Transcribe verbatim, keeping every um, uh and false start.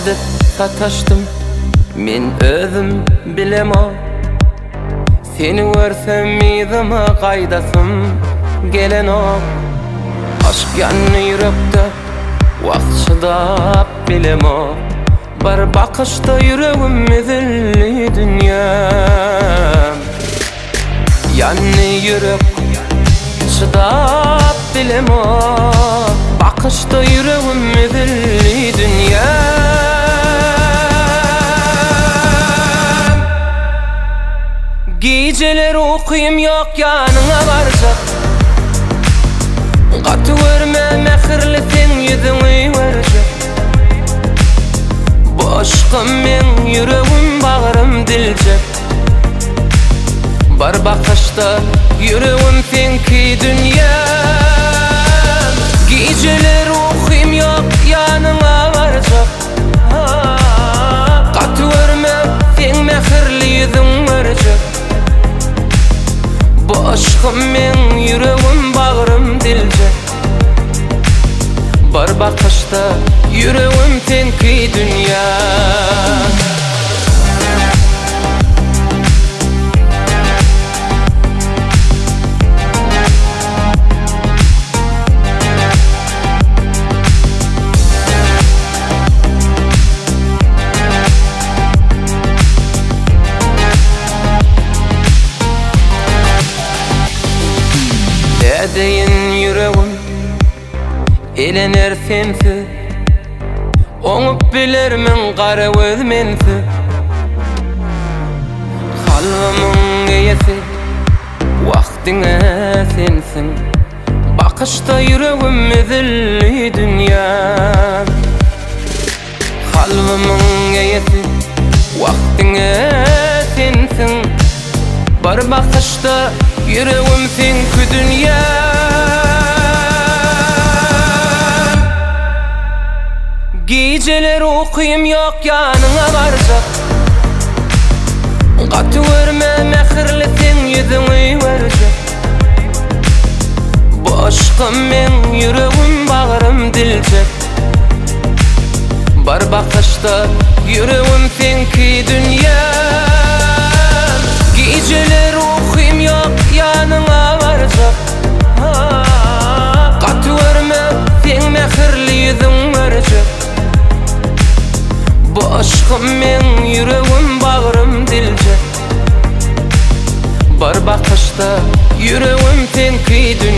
Nädip sataşdym men özüm bilemo. Seni görsem mizama gaýdasym geleno. Aşk ýanny ýürekde wagt şydap bilemo. Bir bakışta yüreğim ezildi dünyam. Ýanny ýürek şydap bilemo. Bakışta yüreğim ezildi dünyam. Geceler okuyum yok yanına barjak. Gaty görme mehirli sen yüzüňi görjek. Boşqym men yüreğim bağrım diljek. Bir bakışta yüreğim senki dünyam. Geceler okuyum yok yanına barjak. Gaty görme sen mehirli yüzüň görjek. Boşqym men yüreğim bağrım diljek. Bir bakışta yüreğim senki dünyam. Edeyin yüreğim elener sensiz. Oňup bilermin gara göz mensiz. Halvamyň eýesi wagtyňa sensiň. Bakışta yüreğim ezildi dünyam. Halvamyň eýesi wagtyňa sensiň. Bir bakışta yüreğim senki dünyam. Geceler okuyum yok yanına barjak. Gaty görme mehirli sen yüzüňi görjek. Boşqym men yüreğim bağrım diljek. Bir bakışta yüreğim senki dünyam. Geceler okuyum yok yanına barjak. Gaty görme sen mehirli yüzüň görjek. Boşqym men yüreğim bağrım diljek. Bir bakışta yüreğim senki dünyam.